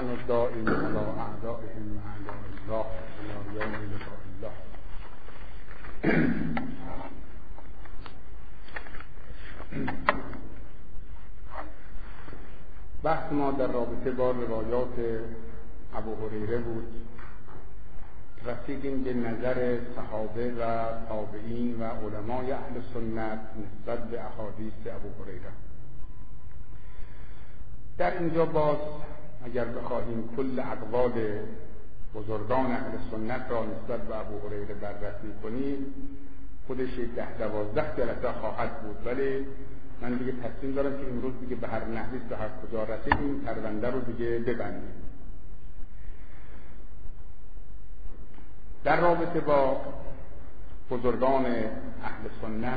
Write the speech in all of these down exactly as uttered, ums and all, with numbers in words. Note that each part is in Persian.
اللعن الدائم على اعدائهم اعداء الله الى یوم لقاء الله. بحث ما در رابطه با روایات ابو هریره بود. رسیدیم به نظر صحابه و تابعین و علمای اهل سنت نسبت به احادیث ابو هریره. در اینجا باز اگر بخواهیم کل اقوال بزرگان اهل سنت را نسبت به ابو هریره بررسی کنیم خودش ده دوازده جلسه خواهد بود، ولی من دیگه تصمیم دارم که امروز دیگه به هر نحوی به هر کجا رسیدیم پرونده رو دیگه ببندیم. در رابطه با بزرگان اهل سنت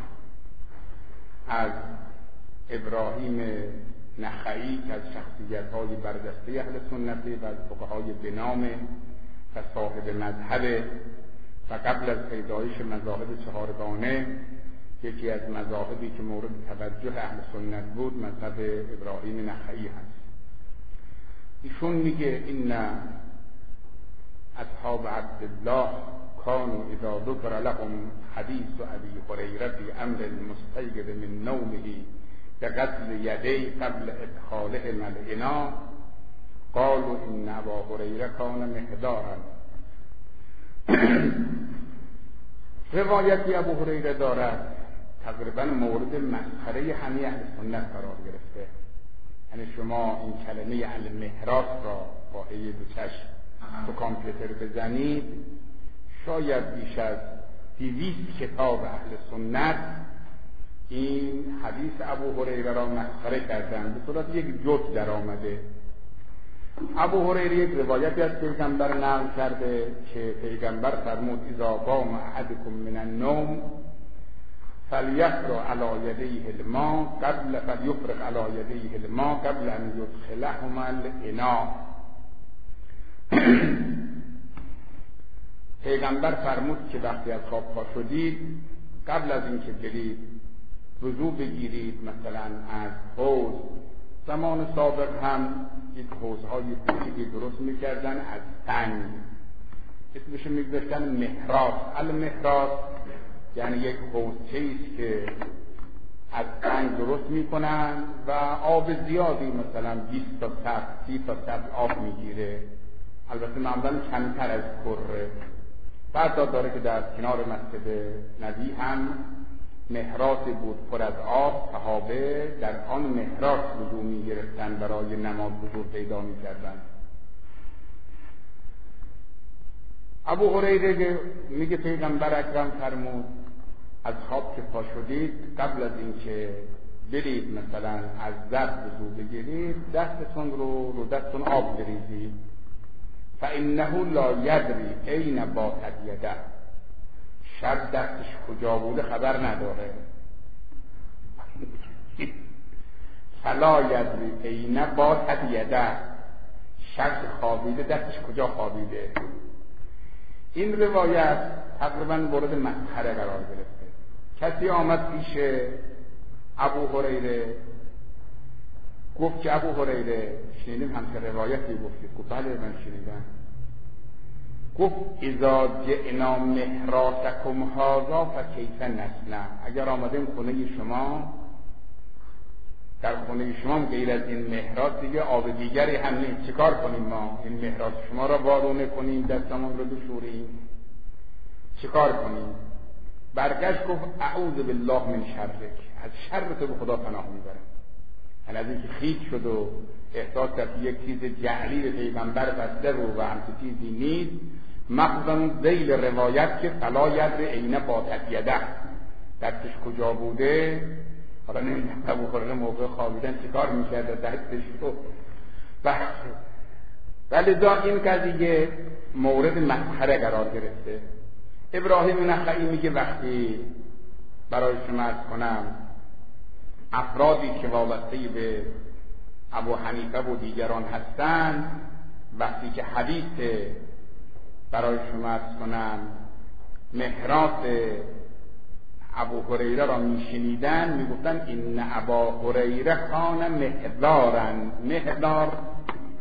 از ابراهیم نخعی که از شخصیت‌های برجسته اهل سنتی و از فقهای بنام و صاحب مذهب و قبل از پیدایش مذاهب چهارگانه یکی از مذاهبی که مورد توجه اهل سنت بود مذهب ابراهیم نخعی هست. ایشون میگه این اصحاب عبدالله كانوا اذا ذكر لهم حديث ابي هريره في امر المستيقظ من نومه كغسل يديه قبل ادخالهما الاناء قالوا ان ابا هريره كان محضارا. روایتی ابو هریره دارد تقریبا مورد مسخره همه اهل سنت قرار گرفته. یعنی شما این کلمه المحراث را با هی دو چشم تو کامپیوتر بزنید شاید بیش از دویست کتاب اهل سنت این حدیث ابو هریره را مسخره کردند، به صورت یک جوک در آمده. ابو هریره یک روایتی از پیغمبر نقل کرده که پیغمبر فرمود اذا قام احدکم من النوم فلیفرغ علی یدیه الماء قبل فلیفرغ علی یدیه الماء قبل ان یدخلهما الاناء. پیغمبر فرمود که وقتی از خواب پا شدید قبل از اینکه برید وضو بگیرید، مثلا از حوض، زمان سابق هم یک حوضهای کوچیکی درست میکردن از سنگ، اسمش میگذاشتن محراث. المحراث یعنی یک حوضچه‌ای که از سنگ درست میکنن و آب زیادی مثلا بیست تا صد سی تا صد آب میگیره، البته معمولا کمتر از کره. بعد داره که در کنار مسجد نبی هم محراثی بود پر از آب، صحابه در آن محراث وضو میگرفتن، برای نماز وضو پیدا میکردن. ابو هریره میگه پیغمبر اکرم فرمود از خواب که پا شدید قبل از اینکه برید مثلا از ظرف وضو بگیرید دستتون رو رو دستتون آب بریزید. فانه لا یدری این باتت یده، شب دستش کجا بوده خبر نداره. فلا یدری این باتت یده، شب خوابیده دستش کجا خوابیده. این روایت تقریبا مورد مسخره قرار گرفته. کسی آمد پیش ابو هریره گفت که ابو هریره شنیدیم همچه روایتی گفتید؟ گفت بله من شنیدم. گفت اذا جئنا محراثکم هذا فکیف نصنع، اگر آمدیم خونه شما، در خونه شما غیر از این محراث دیگه آب دیگری هم نیست، چیکار کنیم ما؟ این محراث شما را وارونه کنیم، دستمون رو بشوریم، چیکار کنیم؟ برگشت گفت اعوذ بالله من شرک، از شر تو به خدا پناه میبرم. یعنی از اینکه خیک شد و احساس کرد یک چیز جعلی به پیغمبر بسته رو و همچه چیزی نیست، مخصوصا ذیل روایت که فلا یدری این باتت یده، دستش کجا بوده. حالا نمیدونم ابو هریره موقع خوابیدن چیکار میکرده دستش رو بحث. ولی دا این قضیه مورد مسخره قرار گرفته. ابراهیم نخعی میگه وقتی برای شما عرض کنم افرادی که وابسته به ابو حنیفه و دیگران هستند، وقتی که حدیث برای شما عرض کنم محراث ابو هریره را میشنیدن میگفتن این ابا هریره کان محضارا. محضار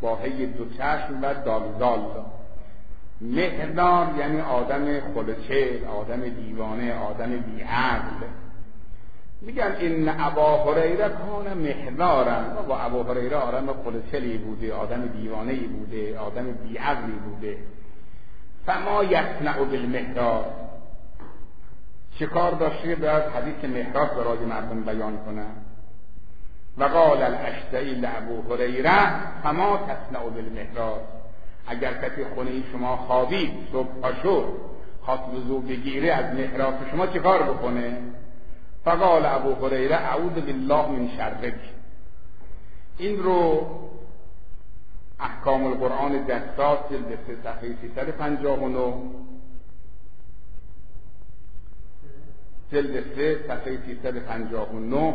با هی دو چشم و دالزال. مهدار یعنی آدم خلوچل، آدم دیوانه، آدم بیعقل. میگن این ابا هریره کان مهدارن، و ابا هریره آدم خلوچلی بوده، آدم دیوانه‌ای بوده، آدم بیعقلی بوده. فما یصنع بالمهدار، چه کار داشته باید حدیث مهدار برای مردم بیان کنه؟ و قال الاشتعی لابو هریره فما تصنع بالمهدار، اگر کسی خونه شما خوابید صبح پاشو خواست وضو بگیره از محراب شما چه کار بکنه؟ فقال ابو هریره اعوذ بالله من شرک. این رو احکام القرآن دستات جلد سه صفحه سیصد و پنجاه و نه، جلد سه صفحه سیصد و پنجاه و نه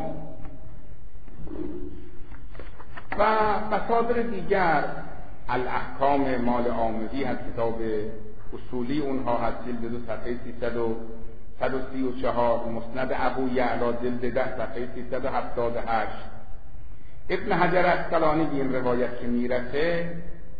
و مصادر دیگر الاحکام مال آمدی از کتاب اصولی اونها هست، جلد دو صفحه سیصد و سی و چهار، مسند ابو یعلا جلد ده صفحه سیصد و هفتاد و هشت. ابن حجر اسقلانی به این روایت که میرسه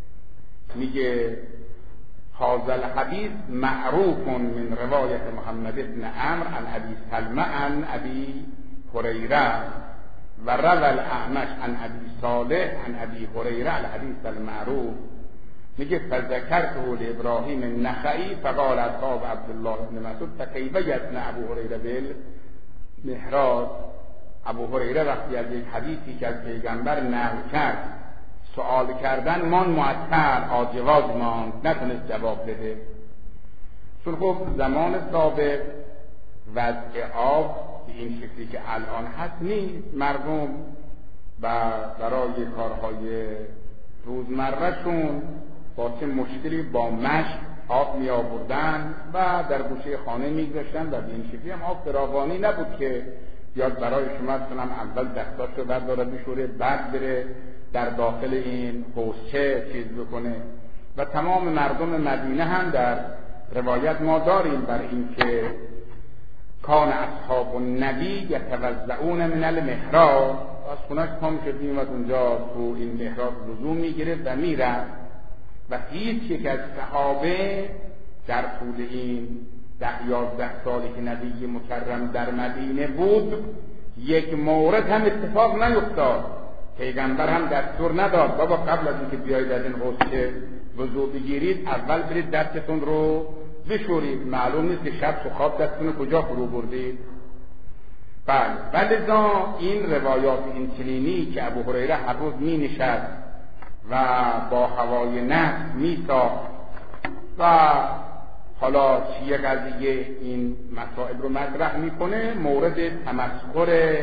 میگه هذا الحدیث معروف من روایت محمد بن عمرو عن ابی سلمة عن ابی هریره و روى الاعمش عن ابی صالح عن ابی هریره الحدیث المعروف. میگه فذکرته لابراهیم النخعی فقال اصحاب عبدالله بن مسعود فکیف یصنع ابو هریره بالمحراث. ابو هریره وقتی از یک حدیثی که از پیغمبر نقل کرد سوال کردن مان معطل عاجواز ماند، نتونست جواب بده، چون خب زمان سابق وضع آب به این شکلی که الان هست نیست. مردم و برای کارهای روزمرهشون با چه مشکلی با مشک آب می آوردن و در گوشه خانه می گذاشتن و به این شکلی هم آب فراوانی نبود که بیاد برای شما کنم اول دستاش رو برداره بشوره بعد بره در داخل این حوضچه چیز بکنه. و تمام مردم مدینه هم در روایت ما داریم بر این که کان اصحاب النبی یتوضؤون من المحراب، از خونهش پام شد میومد اونجا تو این محراب وضو میگرفت و میرفت و هیچ یک از صحابه در طول این ده یازده سالی که نبی مکرم در مدینه بود یک مورد هم اتفاق نیفتاد. پیغمبر هم دستور نداد بابا قبل از اینکه بیایید از این حوضچه وضو بگیرید اول برید دستتون رو بشورید، معلوم نیست که شب تو خواب دستتون کجا فرو بردید. بله ولذا این روایات این چنینی که ابو هریره هر روز می نشست و با هوای نفس می ساخت و حالا چیه قضیه این مسائل رو مطرح میکنه، مورد تمسخر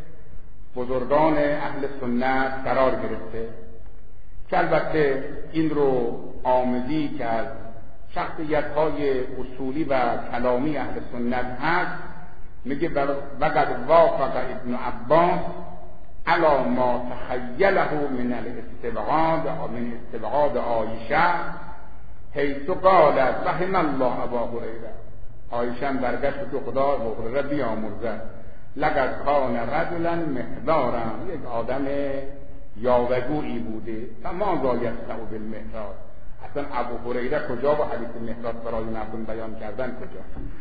بزرگان اهل سنت قرار گرفته که البته این رو آمدی که از شخصیت‌های اصولی و کلامی اهل سنت هست میگه وقد وافق ابن عباس علی ما تخیله من الاستبعاد من استبعاد عایشه حیث قالت رحم الله ابا هریره. عایشه برگشت که خدا ابو هریره بیامرزد لقد کان رجلا محضارا، یک آدم یاوه‌گویی بوده. فما ذا یصنع بالمحراب، اصلا ابو هریره کجا با حدیث محراب برای مردم بیان کردن کجا؟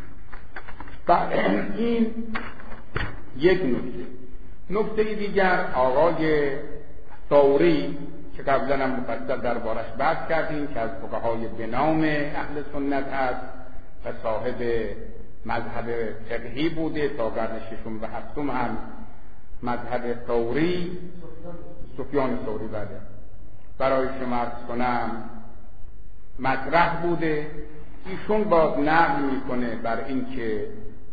بعد این یک نکته. نکته دیگر آقای ثوری که قبلا هم مفصل دربارش بحث کردیم که از فقهای به نام اهل سنت هست و صاحب مذهب فقهی بوده تا قرن ششم و هفتم هم مذهب ثوری سفیان ثوری بده برای شما عرض کنم مطرح بوده. ایشون باز نقل میکنه بر این که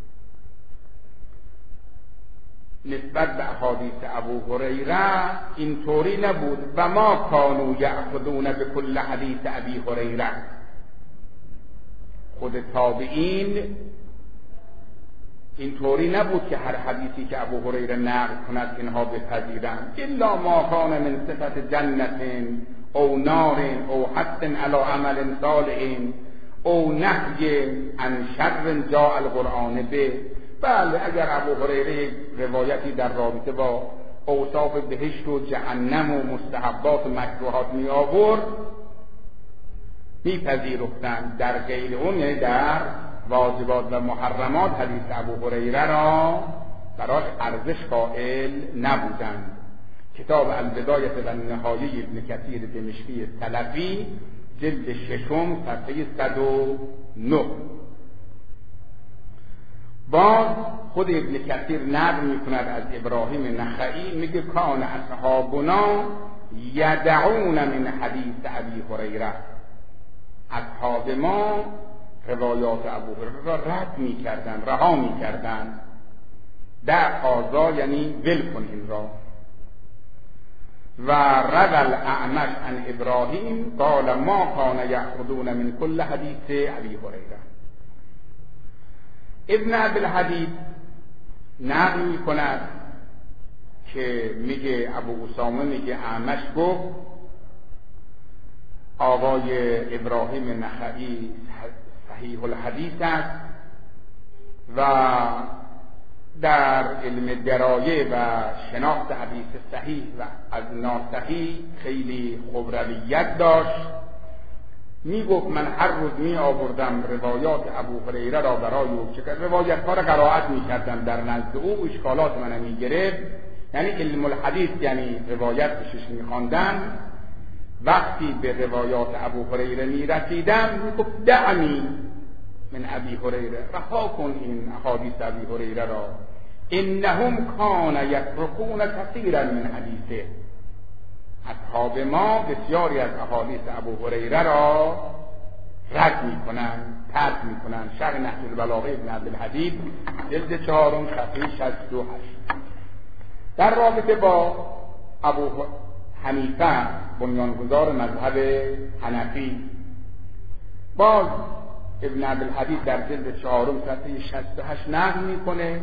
نسبت به احادیث ابو هریره اینطوری نبود و ما کانوا یأخذون بكل حدیث ابی هریره. خود تابعین اینطوری نبود که هر حدیثی که ابو هریره نقل کند اینها بپذیرند، الا ما کان من صفت جنت او نار او حث علی عمل صالح او نهی عن شر جاء القرآن به. بله اگر ابو هریره روایتی در رابطه با اوصاف بهشت و جهنم و مستحبات و مکروهات می آورد میپذیرفتند، در غیر اون یعنی در واجبات و محرمات حدیث ابو هریره را براش ارزش قائل نبودند. کتاب البدایه و النهایه ابن کثیر دمشقی سلفی جلد ششم صفحه صد و نه. باز خود ابن کثیر نقل میکند از ابراهیم نخعی، میگه کان اصحابنا یدعون من حدیث ابی هریره، اصحاب ما روایات ابو هریره را رد میکردند، رها میکردند. در آزا یعنی ول کن این را. و روى الاعمش عن ابراهیم قال ما کان یأخذون من کل حدیث ابی هریره. ابن عبدالحدید نقل می کند که میگه ابو اسامه میگه اعمش گفت آقای ابراهیم نخعی صحیح الحدیث است و در علم درایه و شناخت حدیث صحیح و از ناصحیح خیلی خبرویت داشت. می گفت من هر روز می آوردم روایات ابو هریره را برای او، چه روایت ها را قرائت می کردم در نزد او، اشکالات من می گرفت، یعنی علم الحدیث یعنی روایت بشش می خواندم. وقتی به روایات ابو هریره می رسیدم می گفت دعنی من ابی هریره، رها کن این احادیث ابی هریره را، انهم کان یترکون کثیرا من حدیثه، اصحاب ما بسیاری از احادیث ابو هریره را رد میکنند، ترک میکنند. شرح نهج البلاغه ابن عبدالحدید جلد چهارم صفحه شصت و هشت. در رابطه با ابو حنیفه بنیانگذار مذهب حنفی، باز ابن عبدالحدید در جلد چهارم صفحه شصت و هشت نقل میکنه،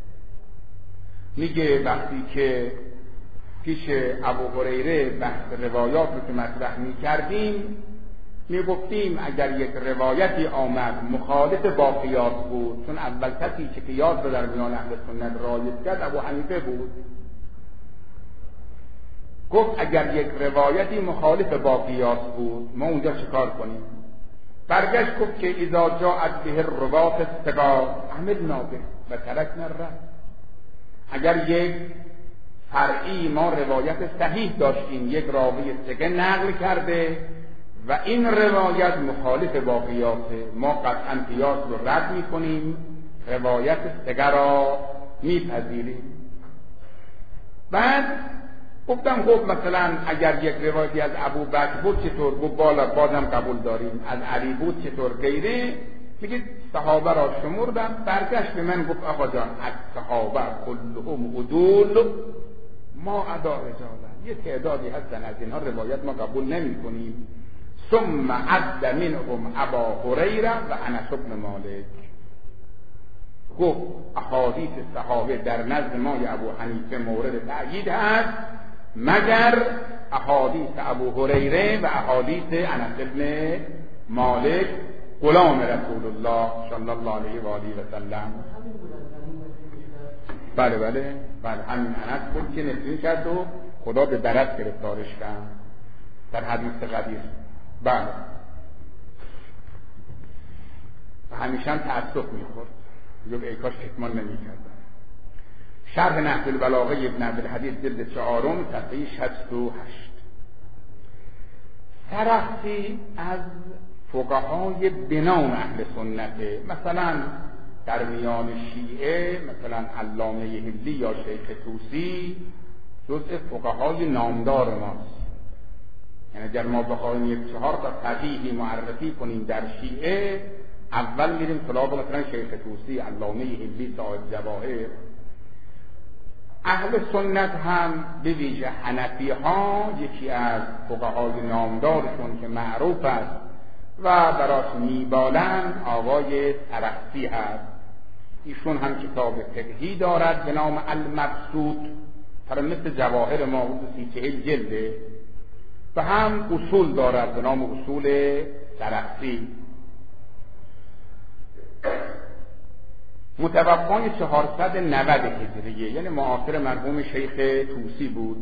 میگه وقتی که پیش ابو هریره بحث روایات رو که مطرح میکردیم میگفتیم اگر یک روایتی آمد مخالف با قیاس بود، چون اول کسی که قیاس رو در میان اهل سنت رایج کرد ابو حنیفه بود، گفت اگر یک روایتی مخالف با قیاس بود ما اونجا چیکار کنیم؟ برگشت گفت که اذا جاءت به الروات الثقات عملنا به و ترکنا الرد. اگر یک فرعی ما روایت صحیح داشتیم، یک راوی ثقه نقل کرده و این روایت مخالف با قیاسه، ما قطعا قیاس رو رد میکنیم، روایت ثقه را میپذیریم. بعد گفتم خب مثلا اگر یک روایتی از ابو بکر بود چطور؟ گفت بالا بازم قبول داریم. از علی بود چطور؟ غیره. میگه صحابه را شمردم، برگشت به من گفت آقا جان از صحابه کلهم عدول ما ادا رجالا، یه تعدادی هستن از اینها روایت ما قبول نمی کنیم. ثم عد منهم ابا هریره و انس بن مالک. گفت احادیث صحابه در نزد ما ابو حنیفه مورد تأیید هست مگر احادیث ابو هریره و احادیث انس بن مالک غلام رسول الله صلی الله علیه و آله و سلم. بله بله بله همین انس بود که نفرین کرد و خدا به برد گرفتارش کرد در حدیث قدیر. بله و همیشه هم تأسف میخورد، یه ای کاش اکمال نمی کردن. شرح نهج البلاغه ابن عبدالحدید جلد چهارم صفحه شصت و هشت. سرخسی از فقهای بنام اهل سنته، مثلا در میان شیعه مثلا علامه هندی یا شیخ طوسی جزء فقهای نامدار ماست. یعنی اگر ما بخوایم یک چهار تا فقیهی معرفی کنیم در شیعه، اول میریم سراغ مثلا شیخ طوسی، علامه هندی، صاحب جواهر. اهل سنت هم به ویژه حنفی ها یکی از فقهای نامدارشون که معروف است و براش میبالند آقای سرخسی هست. ایشون هم کتاب فقهی دارد به نام المبسوط، تر مثل جواهر ما حدود سی چهل جلده، و هم اصول دارد به نام اصول سرخسی. متوفای چهارصد و نود هجریه، یعنی معاصر مرحوم شیخ طوسی بود.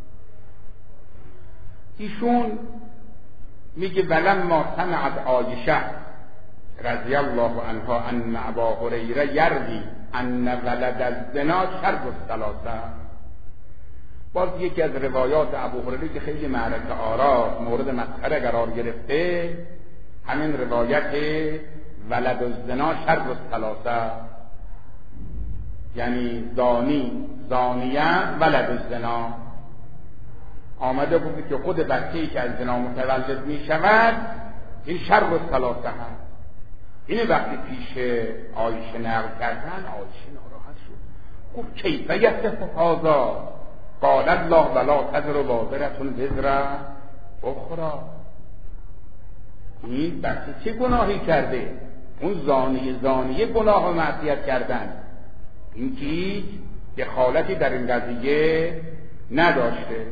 ایشون میگه ولما سمعت عایشه رضی الله عنها ان ابا هریره یروی ان ولد الزنا شر الثلاثه. باز یکی از روایات ابو هریره که خیلی معرکه آرا مورد مسخره قرار گرفته، همین روایت ولد الزنا شر الثلاثه، یعنی زانی زانیه ولد الزنا. آمده بود که خود بچه‌ای که از زنا متولد می شود این شر الثلاثه هست. این وقتی پیش عایشه نقل کردن، عایشه ناراحت شد، گفت کیف یصح هذا؟ قال الله ولا تزر وازرة وزر اخرى. این بچه چه گناهی کرده؟ اون زانی زانیه گناه و معصیت کردن، این که دخالتی در این قضیه نداشته.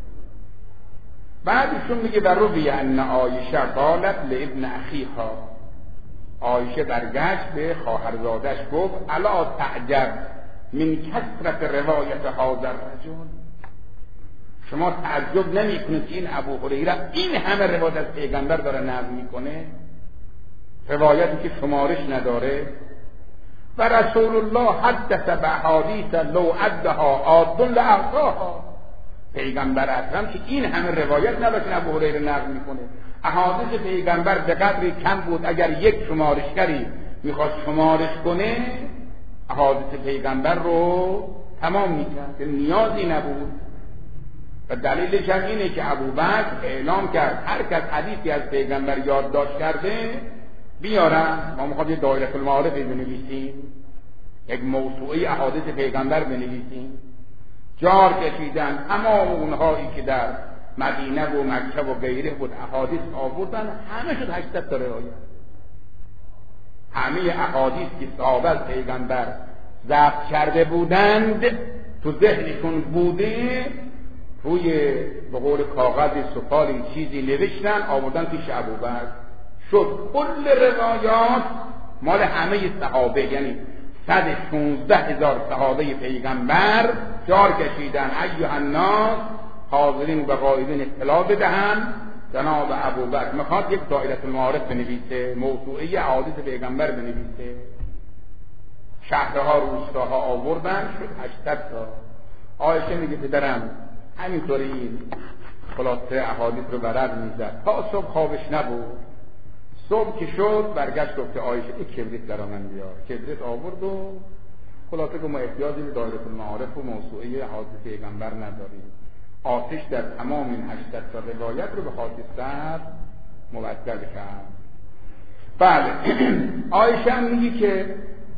بعدشون میگه بر روی ان عایشه قالت لابن اخیها، عایشه برگشت به خواهرزادش گفت الا تعجب من کثرت روایت هذا الرجل، شما تعجب نمی کنید که این ابو هریره این همه روایت از پیغمبر داره نقل میکنه، روایتی که شمارش نداره. و رسول الله حدث باحادیث لو عدها عاد لاحصاها، پیغمبر اکرم که این همه روایت نداشت ابو هریره نقل میکنه. احادیث پیغمبر به قدری کم بود اگر یک شمارشگری میخواست شمارش کنه احادیث پیغمبر رو تمام میکرد، نیازی نبود. و دلیلش هم اینه که ابوبکر اعلام کرد هر کس حدیثی از پیغمبر یادداشت کرده بیارم، ما میخوام یه دایره المعارف بنویسیم، یک موسوعه احادیث پیغمبر بنویسیم. جار کشیدن تمام اونهایی که در مدینه و مکه و غیره بود احادیث آوردن، همه شد هشتصد تا روایت. همه احادیث که صحابه از پیغمبر ضبط کرده بودند تو ذهنشون بوده، روی به قول کاغذ سفالی چیزی نوشتن آوردن پیش ابوبکر، شد کل روایات مال همه صحابه، یعنی صد و شانزده هزار صحابه پیغمبر جار کشیدن. ایها الناس حاضرین و غایبین اطلاع بدهن جناب ابوبکر میخواد یک دایره المعارف بنویسه، موسوعه احادیث پیغمبر بنویسه. شهرها روستاها آوردن، شد هشتصد تا. عایشه میگه پدرم همینطوری خلاصه احادیث رو برد میزد تا صبح خوابش نبود. صبح که شد برگشت گفت عایشه یک کبریت در من بیار، کبریت آورد و خلاصه که ما احتیاجی به دایره المعارف و موسوعه احادیث پیغمبر نداریم. آتش در تمام این هشتصد تا روایت رو به خاکستر مبدل کرد. بله عایشه هم میگه که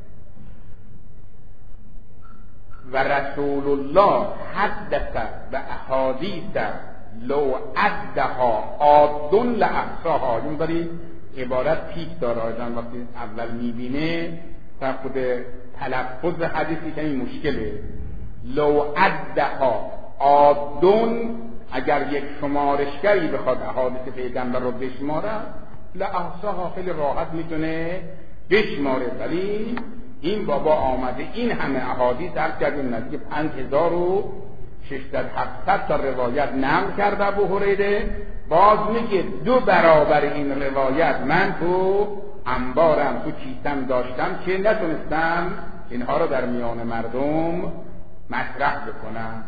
و رسول الله حدث و احادیث لو عدها عاد لاحصاها. این داری عبارت پیک داره، آدم وقتی اول میبینه تا خود تلفظ حدیثی که این مشکله. لو عدها عادون، اگر یک شمارشگری بخواد احادیث پیغمبر رو بشماره لاحصاها، خیلی راحت میتونه بشماره. ولی این بابا آمده این همه احادیث در کردیم نزدیک پنج هزار و ششصد هفتصد تا روایت نقل کرده ابو هریره. باز میگه دو برابر این روایت من تو انبارم تو کیسم داشتم که نتونستم اینها رو در میان مردم مطرح بکنم.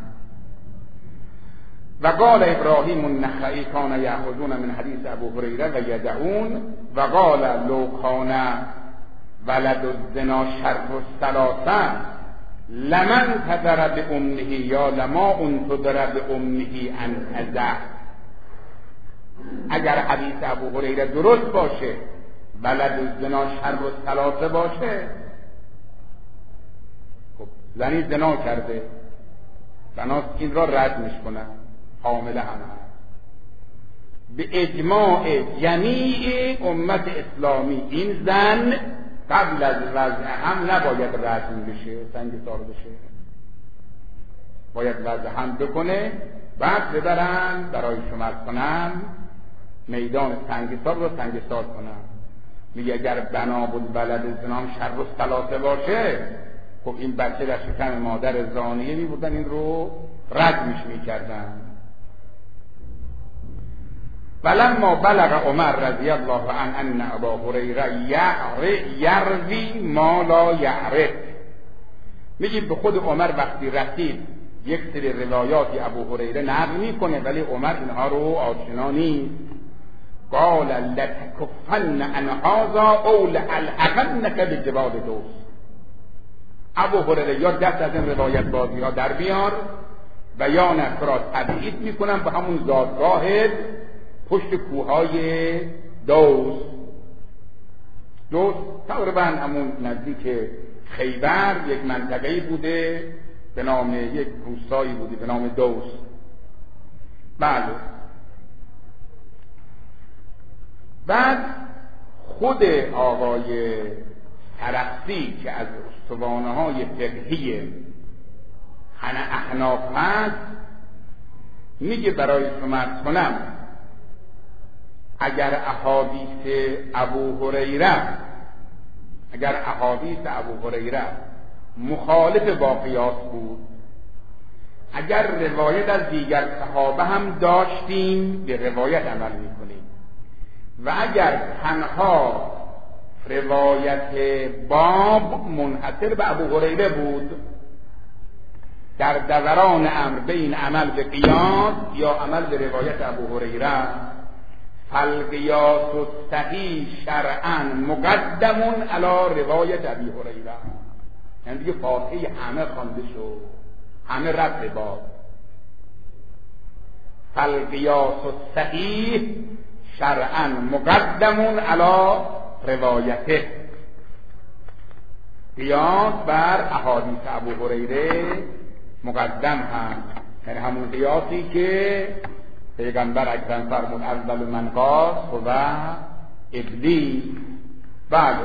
و قال ابراهیم النخعی کان یأخذون من حدیث ابو هریره و یدعون و قال لو کان ولد الزنا شر الثلاثه لمن تدر بامه یا لما انتدر بامه ان تزع. اگر حدیث ابو هریره درست باشه، ولد الزنا شر الثلاثه باشه، خب زنی زنا کرده، بناست این را رد میکنن، حامله هم هست. به اجماع جمیع امت اسلامی این زن قبل از وضع هم نباید رجم بشه، سنگسار بشه، باید وضع هم بکنه، بعد ببرن برای شمار کنن میدان سنگسار رو سنگسار کنن. میگه اگر بنا بود ولد زنام شر و ثلاثه باشه، خب این بچه در شکم مادر زانیه می بودن، این رو رجمش میکردن. ولما بلغ عمر رضی الله عنه ان ابا هریره یروی ما لا یعرف، میگه به خود عمر وقتی رسید یک سری روایاتی ابو هریره نقل میکنه ولی عمر اینها رو آشنا نیست. قال لتکفن عن هذا او لالحقنك بجبال دوس. ابو هریره یا دست از این روایت بازی ها در بیار و یا نه را تبعید میکنم به همون زادگاهت پشت کوههای دوس. دوس تقریبا همون نزدیک خیبر یک منطقه‌ای بوده به نام یک روستایی بوده به نام دوس. بله. بعد خود آقای ترخسی که از استوانه های فقهی احناف هست میگه برای شما عرض کنم اگر احادیث ابو هریره اگر احادیث ابو هریره مخالف با قیاس بود، اگر روایت از دیگر صحابه هم داشتیم به روایت عمل میکنیم و اگر تنها روایت باب منحصر به ابو هریره بود در دوران امر بین عمل به قیاس یا عمل به روایت ابو هریره، فالقیاس الصحیح شرعا مقدم علی روایت ابی هریره. یعنی دیگه فاتحه همه خوانده شد، همه رد باب. فالقیاس الصحیح شرعا مقدم علی روایته. قیاس بر احادیث ابو هریره مقدم هست، یعنی همون قیاسی که پیغمبر اکرم فرمود اول من قاس و ابلیس. بعد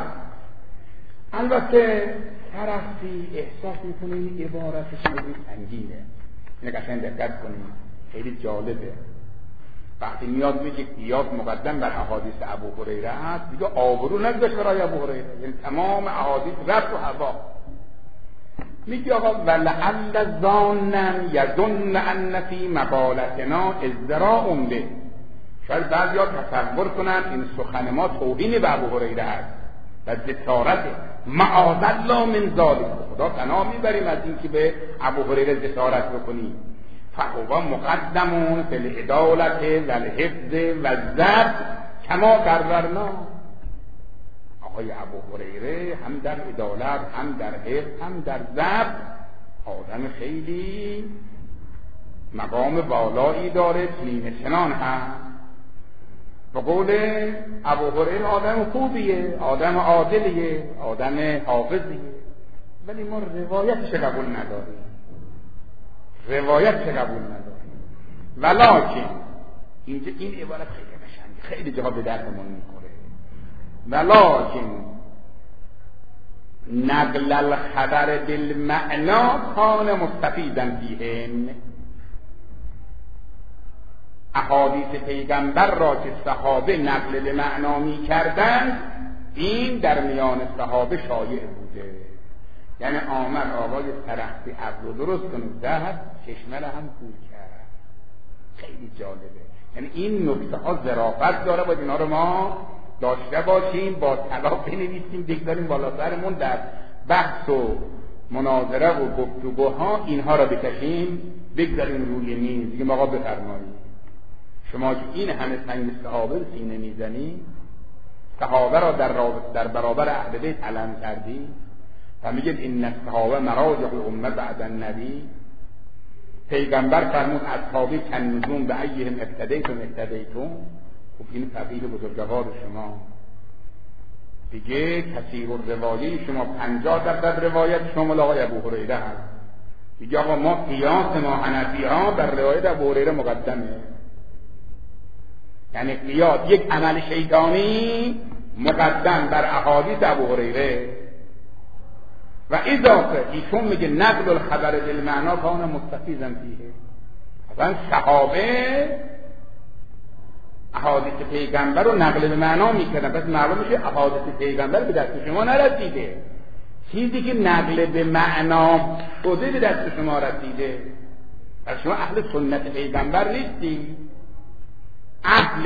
البته طرفی احساس میکنه این عبارتش خیلی سنگینه، اینه قشنگ دقت کنید، خیلی جالبه. وقتی میاد میگه قیاس مقدم بر احادیث ابو هریره است، دیگه آبرو نگذاشت برای ابو هریره، یعنی تمام احادیث رفت و هوا. میگه آقا ولعل ظانن یظن ان فی مقالتنا ازدراء به، شاید بعضیا تصور کنن این سخن ما توهین به ابو هریره است و جسارت، معاذ الله من ذلک، خدا پناه میبریم از این که به ابو هریره جسارت بکنیم. فهو مقدمون فی العدالت و الحفظ و الضبط کما قررنا. آقای ابو هریره هم در عدالت هم در حفظ هم در ضبط آدم خیلی مقام بالایی داره، چنین چنان هست. به قول ابو هریره آدم خوبیه، آدم عادلیه، آدم حافظیه، ولی ما روایتش قبول نداریم، روایتش قبول نداریم. ولکن اینجا این عبارت خیلی قشنگه، خیلی جاها به دردمون میخوره. ولکن نقل الخبر بالمعنا کان مستفیدا فیهم. احادیث پیغمبر را که صحابه نقل به معنا می کردند این در میان صحابه شایع بوده. یعنی آمد آقای سرخسی عقل رو درست کنه، زهد چشمه را هم کور کرد. خیلی جالبه، یعنی این نکته ها ظرافت داره، باید اینا رو ما داشته باشیم، با طلا بنویسیم بگذاریم بالا سرمون، در بحث و مناظره و گفتگوها اینها را بکشیم بگذاریم روی میز، بگیم آقا بفرمایید شما که این همه سنگ صحابه سینه میزنی، صحابه را در, در برابر اهل بیت علم کردی و میگید این الصحابه مراجع الامه بعد النبی. پیغمبر فرمود اصحابی کالنجوم بایهم اقتدیتم اقتدیتم. خب این فضیل بزرگوار شما دیگه کثیر الروایه شما پنجاه درصد روایت شما آقای ابو هریره هست. دیگه آقا ما قیاس ما حنفی ها بر روایت ابو هریره مقدمه، یعنی قیاس یک عمل شیطانی مقدم بر احادیث ابو هریره. و اضافه ایشون میگه نقل الخبر بالمعنا کان مستفیضا فیه. اصلا صحابه احادیث پیغمبر رو نقل به معنا میکردن. پس معلوم میشه احادیث پیغمبر به دست شما نرسیده، چیزی که نقل به معنا بوده به دست شما رسیده. پس شما اهل سنت پیغمبر نیستی، اهل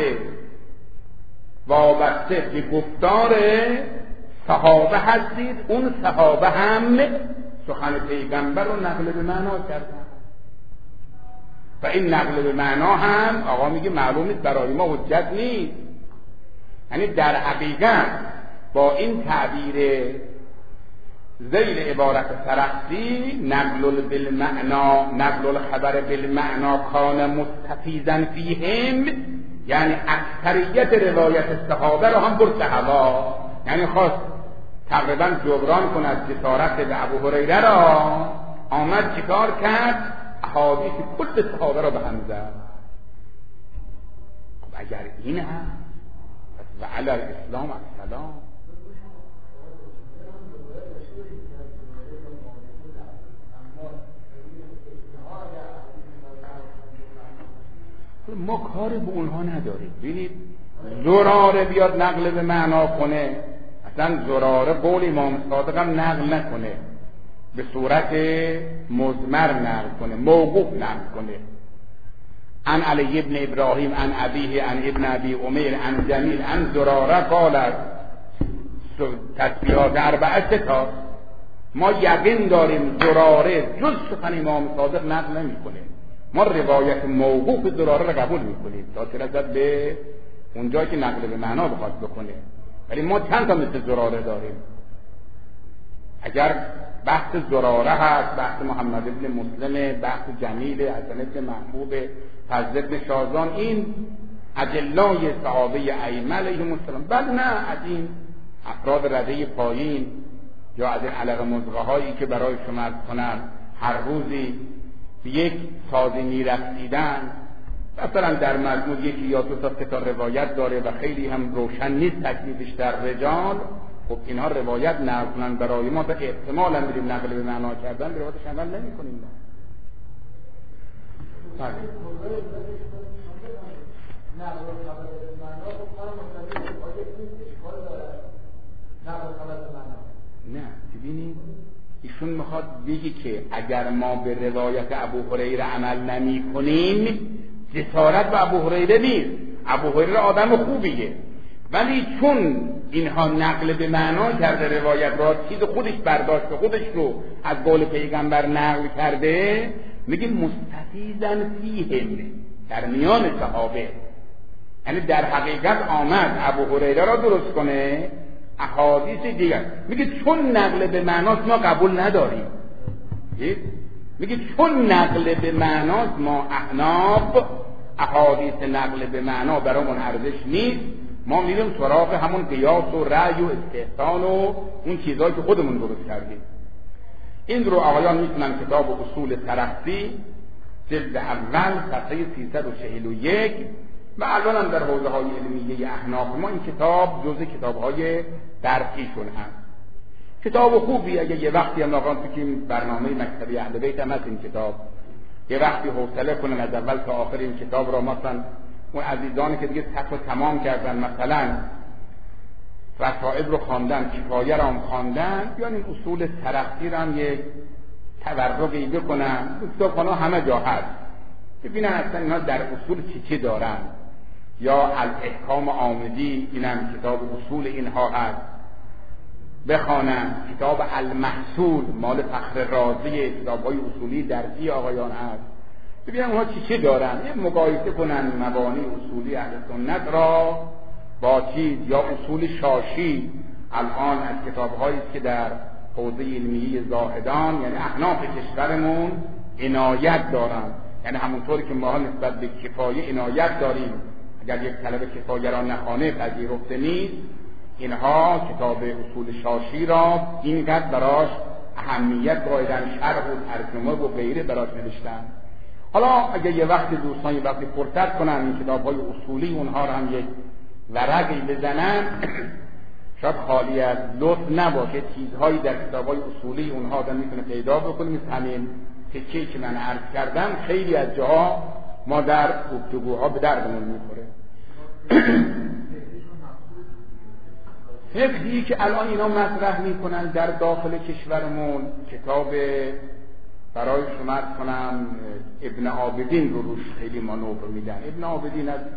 وابسته به گفتار صحابه هستید. اون صحابه هم سخن پیغمبر رو نقل به معنا کردن و این نقل به معنا هم آقا میگه معلومه برای ما حجت نیست. یعنی در حقیقت با این تعبیر ذیل عبارت سرخسی نقل بالمعنا، نقل الخبر بالمعنا کان مستفیضا فیهم، یعنی اکثریت روایت صحابه رو هم برد هوا، یعنی خواست تقریبا جبران کنه از جسارت به ابو هریره را، آمد چیکار کرد؟ احادیث کل صحابه را به هم زد. خب اگر این هم و علی الاسلام السلام. ما کار به اونها نداریم. ببینید زراره بیاد نقل به معنا کنه، اصلا زراره قول امام صادق هم نقل نکنه، به صورت مضمر نقل کنه، موقوف نقل کنه. عن علی ابن ابراهیم عن ابیه عن ابن ابی امیر عن جمیل عن زراره قال تسبیحات اربعه تا. ما یقین داریم زراره جز سخن امام صادق نقل نمی کنه. ما روایت موقوف زراره را قبول میکنیم تا چه رسد به اونجایی که نقل به معنا بخواد بکنه. ولی ما چند تا مثل زراره داریم. اگر بحث زراره هست، بحث محمد ابن مسلم، بحث جمیل، حسن ابن محبوب، فضل ابن شازان، این اجلای صحابه ائمه علیهم السلام، بل نه از این افراد رده پایین یا از این علق مزغه هایی که برای شما عرض کنم هر روزی به یک سازی میرسیدن، مثلا در مجموع یکی یا دو تا سه تا روایت داره و خیلی هم روشن نیست تکلیفش در رجال. خب اینها روایت نقل کنن برای ما به احتمال هم میریم نقل به معنا کردن به روایتش عمل نمی کنیم. بله نه ببینید ایشون میخواد بگی که اگر ما به روایت ابو هریره عمل نمی کنیم جسارت به ابو هریره نیست. ابو هریره آدم خوبیه، ولی چون اینها نقل به معنا کرده روایت را، چیز خودش برداشته، خودش رو از قول پیغمبر نقل کرده، میگه مستفیضا فیهم، در میان صحابه. یعنی در حقیقت آمد ابو هریره را درست کنه، احادیث دیگر میگه چون نقل به معناست ما قبول نداریم. میگه چون نقل به معناست ما احناف احادیث نقل به معنا برامون ارزش نیست، ما میریم سراغ همون قیاس و رأی و استحسان و اون چیزایی که خودمون درست کردیم. این رو آقایان میتونن کتاب اصول سرخسی جلد اول صفحه سیصد و چهل و یک و الان هم در حوزه های علمیه احناف ما این کتاب جزء کتاب های درسیشون هست. کتاب خوبی، اگه یه وقتی هم آقایان فکریم برنامه مکتبی اهل بیت هم هست این کتاب، یه وقتی حوصله کنن از اول تا آخر این کتاب را، مثلا اون عزیزانی که دیگه صفحه تمام کردن، مثلا رسائل رو خواندن، کفایه رو هم خواندن، بیان این اصول سرخسی رو هم یک تورقی بکنن. کتابخانه همه جا هست، ببینن اصلا اینا در اصول چی چی دارن. یا الاحکام آمدی، اینم کتاب اصول اینها هست، بخوانن. کتاب المحصول مال فخر رازی، کتاب‌های اصولی درسی آقایان هست، ببینن اونها چی چی دارن، یه مقایسه کنن مبانی اصولی اهل سنت را با چیز. یا اصول شاشی الان از کتاب‌هایی که در حوزه علمیه زاهدان یعنی احناف کشورمون عنایت دارن، یعنی همونطوری که ما نسبت به کفایه عنایت داریم، اگر یک طلب کفایه را نخوانه پذیرفته نیست، اینها کتاب اصول شاشی را اینقدر براش اهمیت قائلن، شرح و ترجمه و غیره براش نوشتن. حالا اگر یه وقت دوستان یه وقتی فرصت کنن این کتاب‌های اصولی اونها را هم یک ورقی بزنن، شاید خالی از لطف نباشه، چیزهایی در کتاب‌های اصولی اونها آدم میتونه پیدا بکنه. مثل همین تکه‌ای که من عرض کردم خیلی از جاها ما در گفتگوها به دردمون میخوره. فقهی که الان اینا مطرح میکنن در داخل کشورمون، کتاب برای شما کنم ابن عابدین رو روش خیلی مانور میدن. ابن عابدین از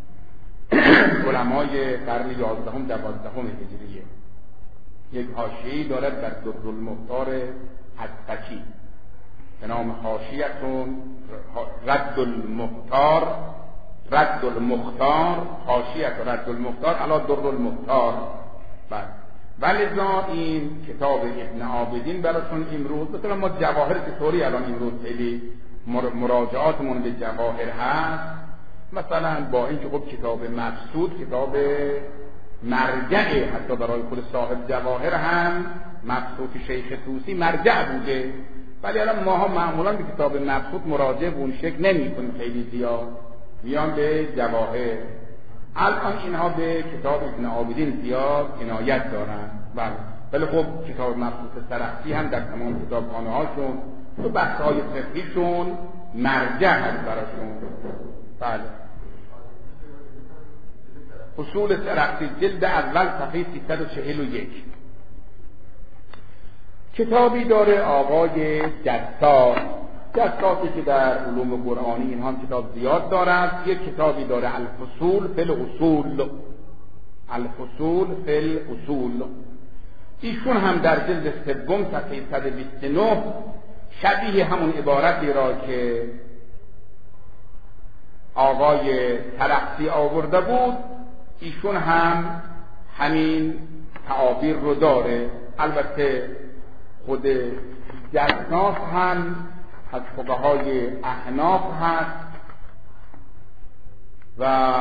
علمای قرن یازدهم دوازدهم هجریه، یک حاشیه‌ای دارد در درالمختار حدفکی به نام حاشیه‌تون رد المختار رد المختار حاشیه رد المختار علی درالمختار. بله، ولذا این کتاب ابن عابدین براشون امروز مثلا ما جواهر چطوری الان امروز خیلی مراجعاتمون به جواهر هست، مثلا با اینکه خب کتاب مبسوط کتاب مرجعه، حتی برای خود صاحب جواهر هم مبسوط شیخ طوسی مرجع بوده، ولی الان ماها معمولا به کتاب مبسوط مراجعه به اون شکل نمی کنیم، خیلی زیاد میان به جواهر. الان اینها به کتاب ابن عابدین زیاد عنایت دارن. بله، ولی خب کتاب مبسوط سرخسی هم در تمام کتابخانه هاشون تو بحث های فقهیشون مرجع هست براشون. بله، اصول سرخسی جلد اول صفحه سیصد و چهل و یک. کتابی داره آقای جساس، جساسی که در علوم قرآنی این هم کتاب زیاد دارد. یک کتابی داره الفصول فی الاصول، الفصول فی الاصول. ایشون هم در جلد سوم صفحه صد و بیست و نه شبیه همون عبارتی را که آقای سرخسی آورده بود، ایشون هم همین تعابیر رو داره. البته خود جساس هم از فقهای احناف هست و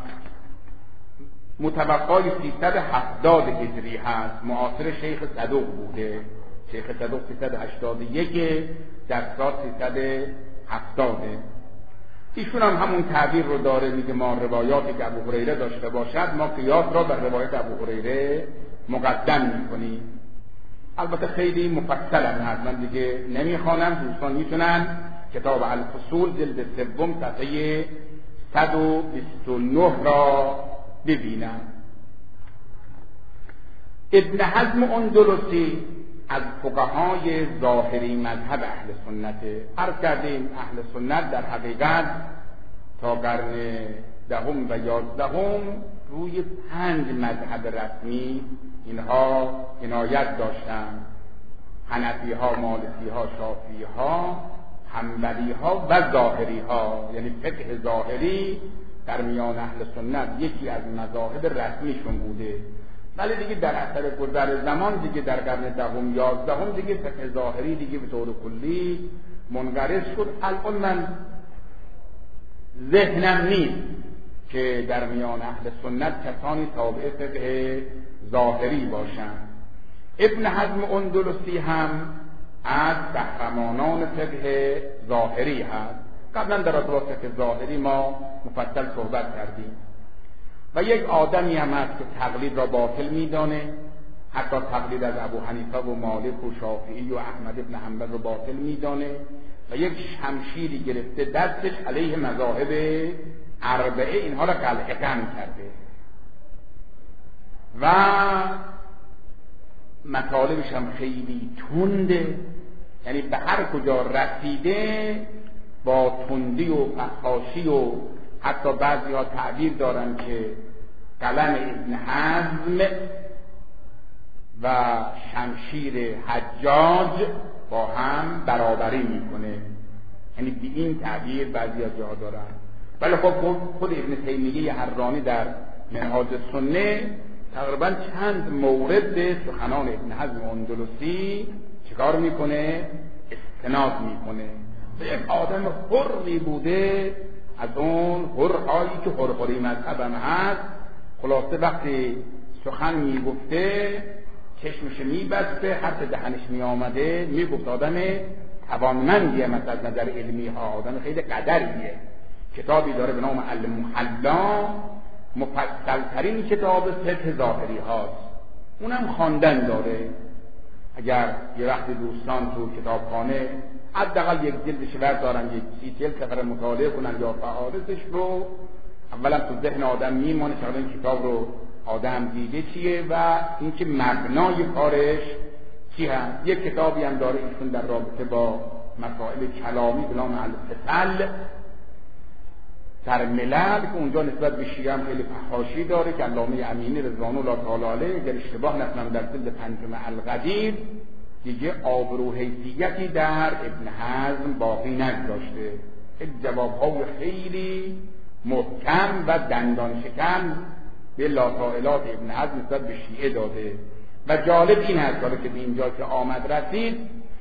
متوقای سیصد و هفتاد هجری هست، معاصر شیخ صدوق بوده. شیخ صدوق سیصد و هشتاد و یک، جساس سیصد و هفتاد. ایشون هم همون تعبیر رو داره، میگه ما روایاتی که ابو هریره داشته باشد ما قیاس را بر روایت ابو هریره مقدم میکنیم. البته خیلی مفصل هم هست، من دیگه نمیخوانم، دوستان میتونن کتاب الفصول جلد سوم صفحه صد و بیست و نه را ببینن. ابن حزم اندلسی از فقهای ظاهری مذهب اهل سنت. عرض کردیم اهل سنت در حقیقت تا قرن دهم و یازدهم روی پنج مذهب رسمی اینها عنایت داشتن: حنفی ها، مالکی ها، شافعی ها، حنبلی ها و ظاهری ها. یعنی فقه ظاهری در میان اهل سنت یکی از مذاهب رسمیشون بوده، ولی دیگه در اثر گذر زمان دیگه در قرن دهم یازدهم دیگه فقه ظاهری دیگه به طور کلی منقرض شد. الان من ذهنم نیست که در میان اهل سنت کسانی تابع فقه ظاهری باشند. ابن حزم اندلسی هم از قهرمانان فقه ظاهری هست. قبلا در ارتباط فقه ظاهری ما مفصل صحبت کردیم. و یک آدمی هم هست که تقلید را باطل میدانه، حتی تقلید از ابو حنیفه و مالک و شافعی و احمد ابن حنبل رو باطل میدانه و یک شمشیری گرفته دستش علیه مذاهب اربعه اینها را قلعه‌قم کرده و مطالبش هم خیلی تنده، یعنی به هر کجا رسیده با تندی و فحاشی و حتی بعضی ها تعبیر دارن که قلم ابن حزم و شمشیر حجاج با هم برابری میکنه، یعنی به این تعبیر بعضی ها جا دارن. ولی خب خود ابن تیمیه حرانی در منهاج السنه تقریبا چند مورد سخنان ابن حزم اندلسی چیکار میکنه؟ استناد میکنه. و یک آدم حری بوده، از اون حرهایی که حرحری مذهب هم هست. خلاصه وقتی سخن میگفته چشمش میبسته، حرف دهنش میآمده میگفت آدم توانمندیه، مثلا از نظر علمی ها آدم خیلی قدریه. کتابی داره به نام المحلا، مفصل ترین کتاب فقه ظاهری هاست، اونم خواندن داره. اگر یه وقت دوستان تو کتابخانه حداقل یک جلدش بردارن، یک سی چهل سفر مطالعه کنن یا فعارضش رو، اولا تو ذهن آدم میمونه که این کتاب رو آدم دیده چیه و اینکه مبنای کارش چی هست. یک کتابی هم داره ایشون در رابطه با مسائل کلامی به نام الفصل در ملل که اونجا نسبت به شیعه هم خیلی فحاشی داره که علامه امینی رضوان الله تعالی علیه اگر اشتباه نکنم در جلد پنجم القدیر دیگه آبرو حیثیتی در ابن حزم باقی نگذاشته. جوابهای خیلی محکم و دندان شکن به لاطائلات ابن حزم نسبت به شیعه داده و جالب این هست که به اینجا که آمد رسید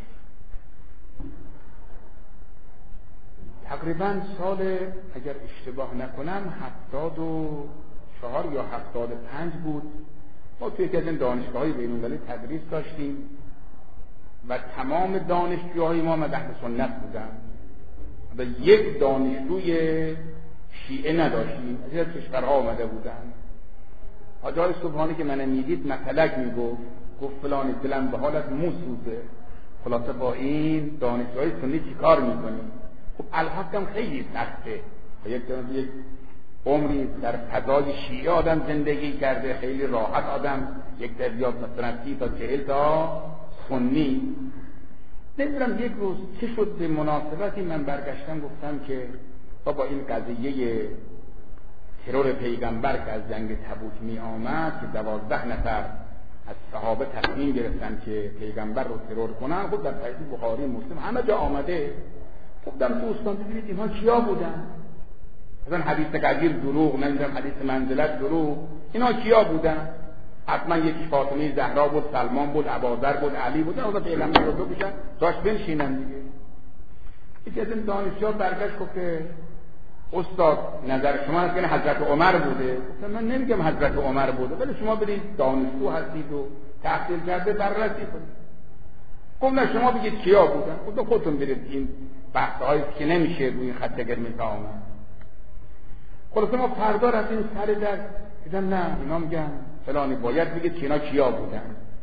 تقریبا سال اگر اشتباه نکنم هفتاد و چهار یا هفتاد و پنج بود. ما توی یکی از این دانشگاه‌های بین‌المللی تدریس داشتیم و تمام دانشجوهای ما اهل سنت بودن و یک دانشجوی شیعه نداشتیم. از این کشورها آمده بودن. حاجی آقای سبحانی که من میدید مثلک میگفت گفت فلان دلم به حالت موسوزه، خلاصه با این دانشجوهای سنی چی کار میکنیم؟ خب الحق هم خیلی سخته. یک یک عمری در فضای شیعه آدم زندگی کرده، خیلی راحت آدم یک دریاب مثلا سی تا چهل تا سنی. نمیدونم یک روز چه شد به مناسبتی من برگشتم گفتم که بابا این قضیه ترور پیغمبر که از جنگ تبوک می آمد که دوازده نفر از صحابه تصمیم گرفتن که پیغمبر رو ترور کنن، خود در صحیح بخاری مسلم همه جا آمده. خب در دوستان ببینید اینها کیا بودن؟ مثلا حدیث قدیر دروغ، نمیدونم حدیث منزلت دروغ، اینا کیا بودن؟ حتما یکی فاطمه زهرا بود، سلمان بود، ابوذر بود، علی بود. اونا پیغمبر رو تو بشن داشت بنشینن دیگه. یکی از این دانشجوها برگشت گفت که استاد نظر شما هست که حضرت عمر بوده. گفتم من نمیگم حضرت عمر بوده، ولی شما برید دانشجو هستید و تحصیل کرده بررسی کنید. گفتم نه شما بگید کیا بودن. خود خودتون برید این بحث‌هایی که نمیشه روی این خط قرمز آمد. خلاص ما فردا رفتیم سر در دیدم نه اینا میگن فلانی باید بگید که اینا کیا بودن.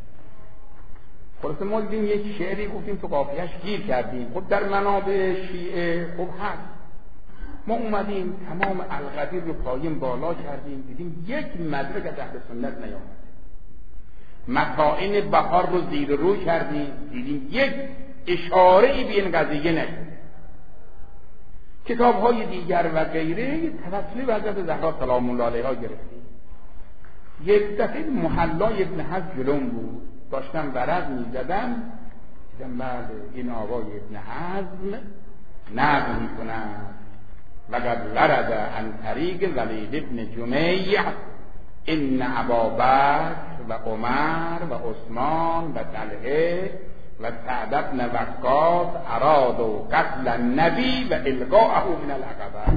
خلاص ما دیدیم یک شعری گفتیم تو قافیه‌اش گیر کردیم. خب در منابع شیعه خب هست. ما اومدیم تمام القدیر رو پایین بالا کردیم، دیدیم یک مدرک از اهل سنت نیامد. متاعین بهار رو زیر رو کردیم، دیدیم یک اشاره‌ای به این قضیه نشد. کتاب‌های دیگر و غیره توسلی به حضرت زهرا سلام الله علیها گرفتیم. یک دفعه محلای ابن حزم جلوم بود، داشتم ورق می‌زدم، دیدم بعد این آقای ابن حزم نقل می‌کند وقد ورد عن طریق ولید ابن جمیع ان ابابکر و عمر و عثمان و طلحه و سعد بن وقاص ارادوا قتل النبی و القاءه من العقبه.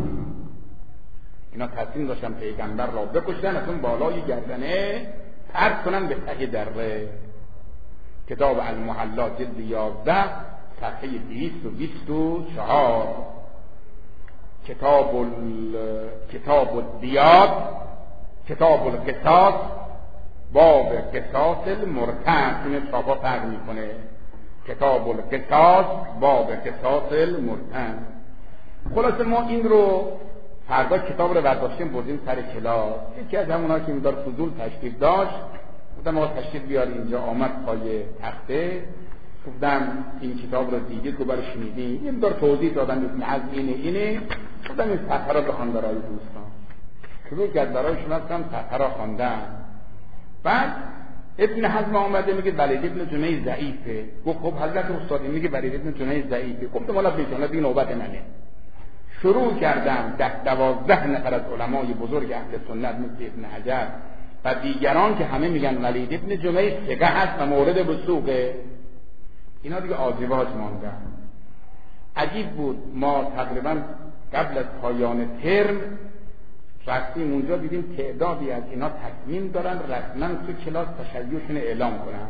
اینا تصمیم داشتن پیغمبر را بکشن، از اون بالای گردنه پرت کنن به ته دره. کتاب المحلا جلد یازده صفحه دویست و بیست و چهار. کتاب ال... کتاب الدیات کتاب القصاص باب قصاص المرتد. این چاپا فرق میکنه. کتاب القصاص باب قصاص المرتد. خلاص ما این رو فردا کتاب رو برداشتیم بردیم سر کلاس. یکی از همونها که میدار فضول تشریف داشت گفتم آقا تشریف بیار اینجا. آمد پای تخته، گفتم این کتاب رو دیدید رو برای شنیدیم. این دار توضیح دادم ابن حزم اینه اینه. گفتم این صفحه را بخوان برای دوستان. شروع کرد برایشون رفتم صفحه را خواندم. بعد ابن حزم آمده میگه ولید ابن جمیع ضعیفه. گفت خب حضرت استاد میگه ولید ابن جمیع ضعیفه. گفتم والا بیچاره دیگه نوبت منه. شروع کردم ده دوازده نفر از علمای بزرگ اهل سنت مثل ابن حجر و دیگران که همه میگن ولید ابن جمیع ثقه هست و مورد وثوقه. اینا دیگه آجیباج ماندن. عجیب بود. ما تقریبا قبل از پایان ترم رفتیم اونجا، دیدیم تعدادی از اینا تصمیم دارن رسما تو کلاس تشیعشون اعلام کنن.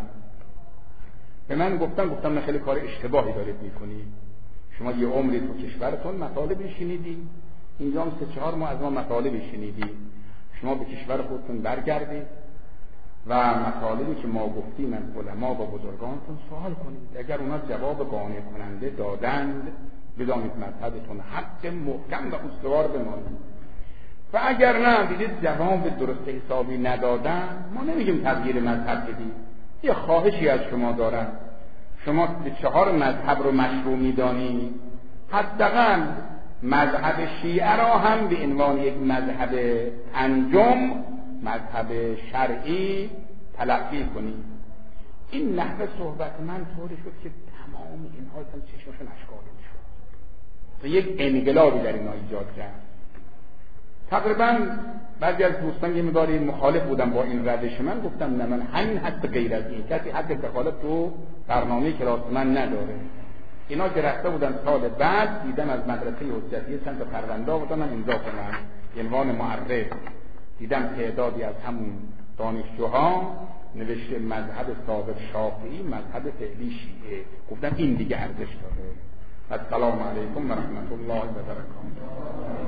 به من گفتن گفتم خیلی کار اشتباهی دارید میکنید. شما یه عمری تو کشورتون مطالب شنیدید، اینجا هم سه چهار ماه از ما مطالب شنیدید. شما به کشور خودتون برگردید و مطالبی که ما گفتیم از علما و بزرگانتون سوال کنید. اگر اونا جواب قانع کننده دادند بدانید مذهبتون حق محکم و استوار بمانید. و اگر نه دیدید جواب درست حسابی ندادن، ما نمیگیم تغییر مذهب بدید، یه خواهشی از شما دارم، شما به چهار مذهب رو مشروع میدانید، حداقل مذهب شیعه را هم به عنوان یک مذهب پنجم، مذهب شرعی تلقی کنید. این نحوه صحبت من طوری شد که تمام اینها اصلا چشمشون اشکال شد، یک انقلابی در اینها ایجاد کرد. تقریبا بعضی از دوستان یه مقداری مخالف بودن با این روش من، گفتم نه، من همین حد غیر از این کسی حد دخالت تو برنامه کلاس من نداره. اینا که رفته بودن سال بعد دیدم از مدرسه حجتیه چند تا پرونده آوردن من امضا کنم به عنوان معرف، دیدم تعدادی از همون دانشجوها نوشته مذهب سابق شافعی، مذهب فعلی شیعه. گفتم این دیگه ارزش داره. السلام علیکم و رحمت الله و برکاته.